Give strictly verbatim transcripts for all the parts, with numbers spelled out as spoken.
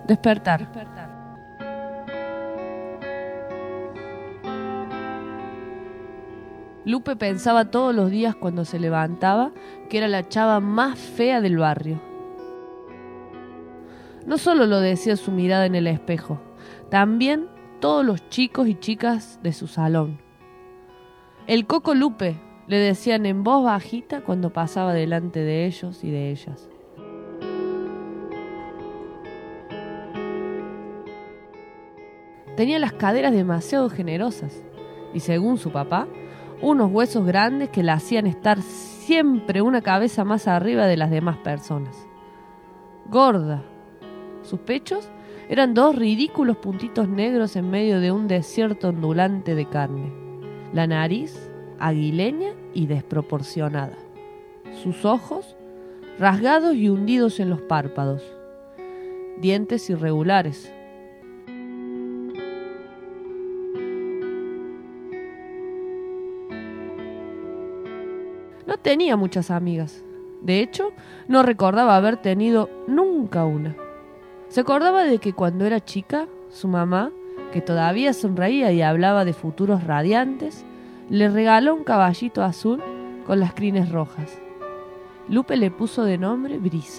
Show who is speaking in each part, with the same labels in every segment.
Speaker 1: Despertar. Lupe pensaba todos los días cuando se levantaba que era la chava más fea del barrio. No solo lo decía su mirada en el espejo, también todos los chicos y chicas de su salón. El Coco Lupe, le decían en voz bajita cuando pasaba delante de ellos y de ellas. Tenía las caderas demasiado generosas y, según su papá, unos huesos grandes que la hacían estar siempre una cabeza más arriba de las demás personas. Gorda. Sus pechos eran dos ridículos puntitos negros en medio de un desierto ondulante de carne. La nariz, aguileña y desproporcionada. Sus ojos, rasgados y hundidos en los párpados. Dientes irregulares. No tenía muchas amigas. De hecho, no recordaba haber tenido nunca una. Se acordaba de que cuando era chica, su mamá, que todavía sonreía y hablaba de futuros radiantes, le regaló un caballito azul con las crines rojas. Lupe le puso de nombre Brisa.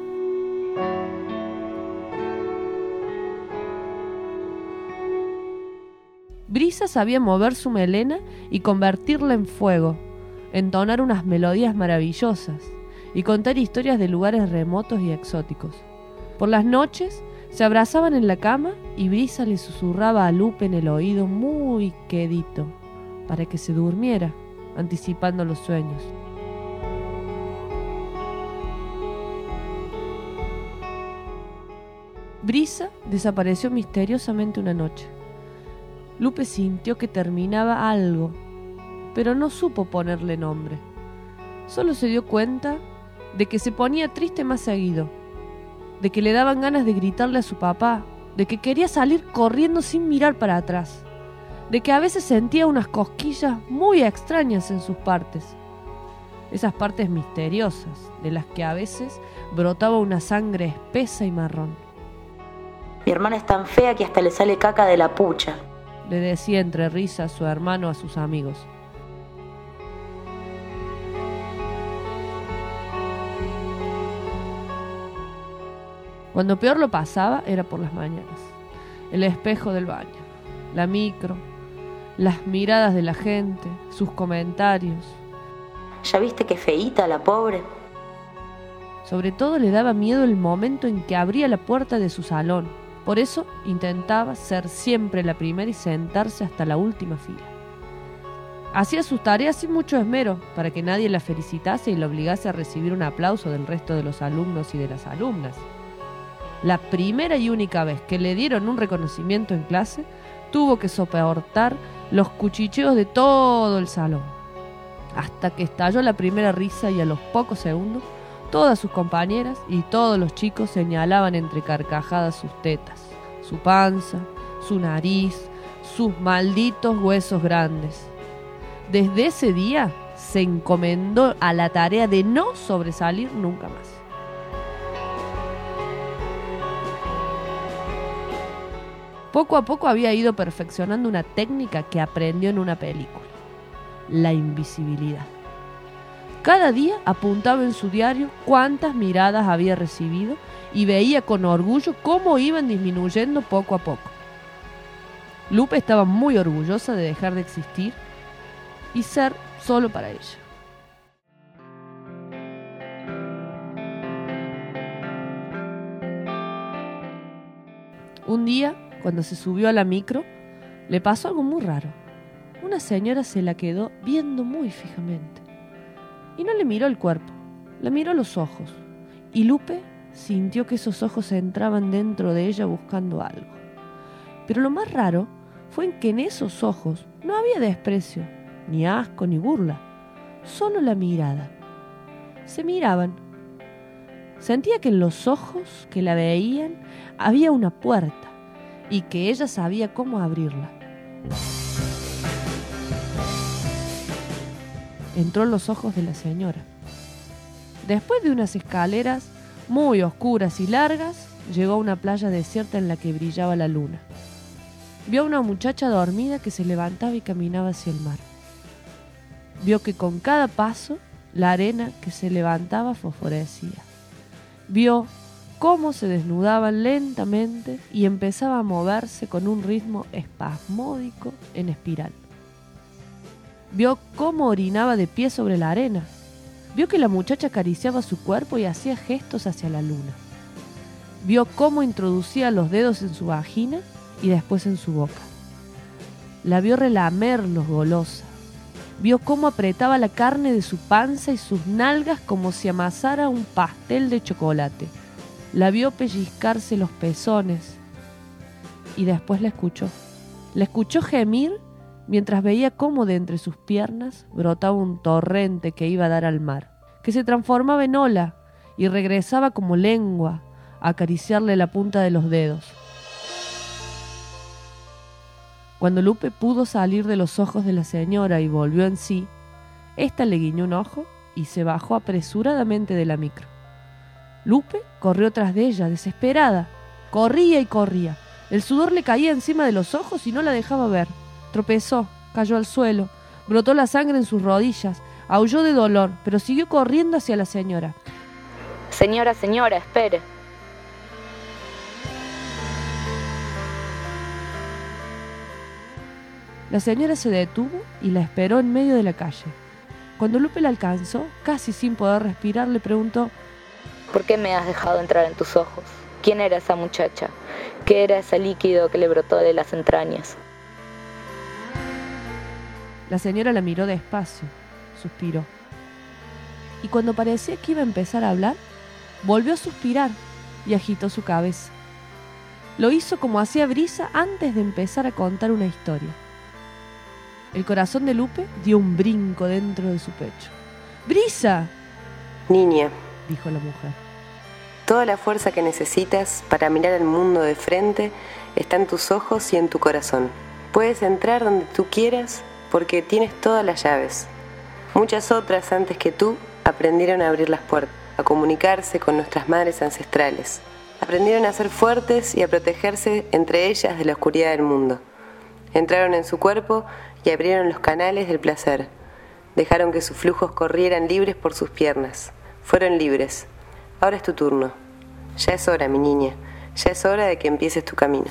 Speaker 1: Brisa sabía mover su melena y convertirla en fuego, entonar unas melodías maravillosas y contar historias de lugares remotos y exóticos. Por las noches se abrazaban en la cama y Brisa le susurraba a Lupe en el oído muy quedito para que se durmiera, anticipando los sueños. Brisa desapareció misteriosamente una noche. Lupe sintió que terminaba algo, pero no supo ponerle nombre. Solo se dio cuenta de que se ponía triste más seguido, de que le daban ganas de gritarle a su papá, de que quería salir corriendo sin mirar para atrás, de que a veces sentía unas cosquillas muy extrañas en sus partes. Esas partes misteriosas, de las que a veces brotaba una sangre espesa y marrón.
Speaker 2: Mi hermana es tan fea que hasta le sale caca de la pucha,
Speaker 1: le decía entre risas su hermano a sus amigos. Cuando peor lo pasaba era por las mañanas. El espejo del baño, la micro, las miradas de la gente, sus comentarios.
Speaker 2: ¿Ya viste qué feíta la pobre?
Speaker 1: Sobre todo le daba miedo el momento en que abría la puerta de su salón. Por eso intentaba ser siempre la primera y sentarse hasta la última fila. Hacía sus tareas sin mucho esmero para que nadie la felicitase y la obligase a recibir un aplauso del resto de los alumnos y de las alumnas. La primera y única vez que le dieron un reconocimiento en clase, tuvo que soportar los cuchicheos de todo el salón. Hasta que estalló la primera risa y a los pocos segundos, todas sus compañeras y todos los chicos señalaban entre carcajadas sus tetas, su panza, su nariz, sus malditos huesos grandes. Desde ese día se encomendó a la tarea de no sobresalir nunca más. Poco a poco había ido perfeccionando una técnica que aprendió en una película: la invisibilidad. Cada día apuntaba en su diario cuántas miradas había recibido y veía con orgullo cómo iban disminuyendo poco a poco. Lupe estaba muy orgullosa de dejar de existir y ser solo para ella. Un día, cuando se subió a la micro, le pasó algo muy raro. Una señora se la quedó viendo muy fijamente. Y no le miró el cuerpo, le miró los ojos. Y Lupe sintió que esos ojos entraban dentro de ella buscando algo. Pero lo más raro fue en que en esos ojos no había desprecio, ni asco, ni burla. Solo la mirada. Se miraban. Sentía que en los ojos que la veían había una puerta y que ella sabía cómo abrirla. Entró en los ojos de la señora. Después de unas escaleras muy oscuras y largas, llegó a una playa desierta en la que brillaba la luna. Vio a una muchacha dormida que se levantaba y caminaba hacia el mar. Vio que con cada paso la arena que se levantaba fosforecía. Vio cómo se desnudaban lentamente y empezaba a moverse con un ritmo espasmódico en espiral. Vio cómo orinaba de pie sobre la arena. Vio que la muchacha acariciaba su cuerpo y hacía gestos hacia la luna. Vio cómo introducía los dedos en su vagina y después en su boca. La vio relamerlos golosa. Vio cómo apretaba la carne de su panza y sus nalgas como si amasara un pastel de chocolate. La vio pellizcarse los pezones y después la escuchó. La escuchó gemir mientras veía cómo de entre sus piernas brotaba un torrente que iba a dar al mar, que se transformaba en ola y regresaba como lengua a acariciarle la punta de los dedos. Cuando Lupe pudo salir de los ojos de la señora y volvió en sí, ésta le guiñó un ojo y se bajó apresuradamente de la micro. Lupe corrió tras de ella, desesperada. Corría y corría. El sudor le caía encima de los ojos y no la dejaba ver. Tropezó, cayó al suelo, brotó la sangre en sus rodillas, aulló de dolor, pero siguió corriendo hacia la señora.
Speaker 2: Señora, señora, espere.
Speaker 1: La señora se detuvo y la esperó en medio de la calle. Cuando Lupe la alcanzó, casi sin poder respirar, le preguntó:
Speaker 2: ¿Por qué me has dejado entrar en tus ojos? ¿Quién era esa muchacha? ¿Qué era ese líquido que le brotó de las entrañas?
Speaker 1: La señora la miró despacio, suspiró. Y cuando parecía que iba a empezar a hablar, volvió a suspirar y agitó su cabeza. Lo hizo como hacía Brisa antes de empezar a contar una historia. El corazón de Lupe dio un brinco dentro de su pecho. ¡Brisa!,
Speaker 3: Niña,
Speaker 1: dijo la mujer.
Speaker 3: Toda la fuerza que necesitas para mirar el mundo de frente está en tus ojos y en tu corazón. Puedes entrar donde tú quieras porque tienes todas las llaves. Muchas otras antes que tú aprendieron a abrir las puertas, a comunicarse con nuestras madres ancestrales. Aprendieron a ser fuertes y a protegerse entre ellas de la oscuridad del mundo. Entraron en su cuerpo y abrieron los canales del placer. Dejaron que sus flujos corrieran libres por sus piernas. Fueron libres. Ahora es tu turno. Ya es hora, mi niña. Ya es hora de que empieces tu camino.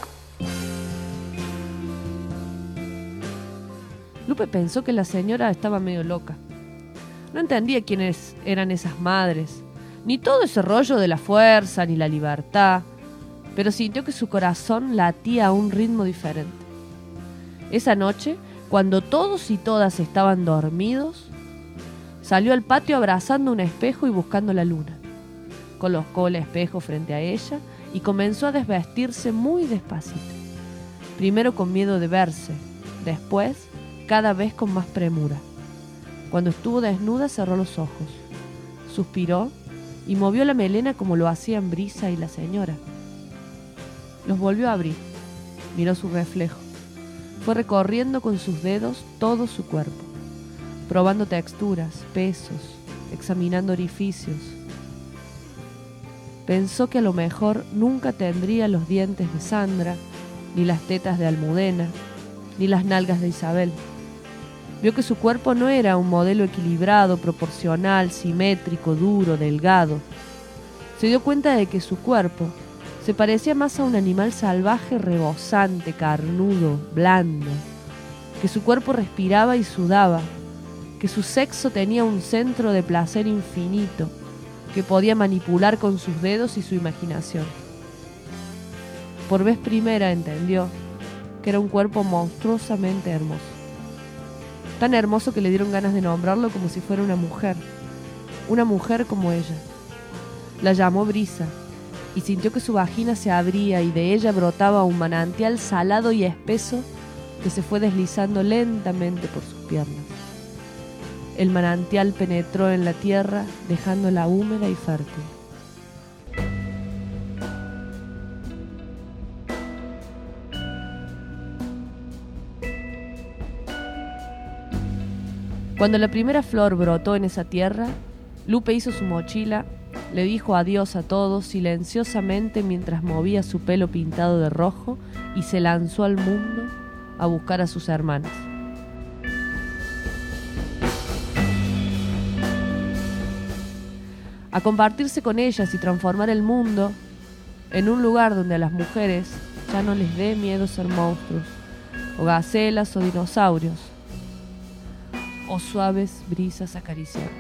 Speaker 1: Lupe pensó que la señora estaba medio loca. No entendía quiénes eran esas madres, ni todo ese rollo de la fuerza, ni la libertad, pero sintió que su corazón latía a un ritmo diferente. Esa noche, cuando todos y todas estaban dormidos, salió al patio abrazando un espejo y buscando la luna. Colocó el espejo frente a ella y comenzó a desvestirse muy despacito. Primero con miedo de verse, después cada vez con más premura. Cuando estuvo desnuda cerró los ojos, suspiró y movió la melena como lo hacían Brisa y la señora. Los volvió a abrir, miró su reflejo. Fue recorriendo con sus dedos todo su cuerpo, probando texturas, pesos, examinando orificios. Pensó que a lo mejor nunca tendría los dientes de Sandra, ni las tetas de Almudena, ni las nalgas de Isabel. Vio que su cuerpo no era un modelo equilibrado, proporcional, simétrico, duro, delgado. Se dio cuenta de que su cuerpo se parecía más a un animal salvaje rebosante, carnudo, blando, que su cuerpo respiraba y sudaba, que su sexo tenía un centro de placer infinito, que podía manipular con sus dedos y su imaginación. Por vez primera entendió que era un cuerpo monstruosamente hermoso. Tan hermoso que le dieron ganas de nombrarlo como si fuera una mujer, una mujer como ella. La llamó Brisa y sintió que su vagina se abría y de ella brotaba un manantial salado y espeso que se fue deslizando lentamente por sus piernas. El manantial penetró en la tierra, dejándola húmeda y fértil. Cuando la primera flor brotó en esa tierra, Lupe hizo su mochila Le dijo adiós a todos silenciosamente mientras movía su pelo pintado de rojo y se lanzó al mundo a buscar a sus hermanas. A compartirse con ellas y transformar el mundo en un lugar donde a las mujeres ya no les dé miedo ser monstruos, o gacelas o dinosaurios, o suaves brisas acariciantes.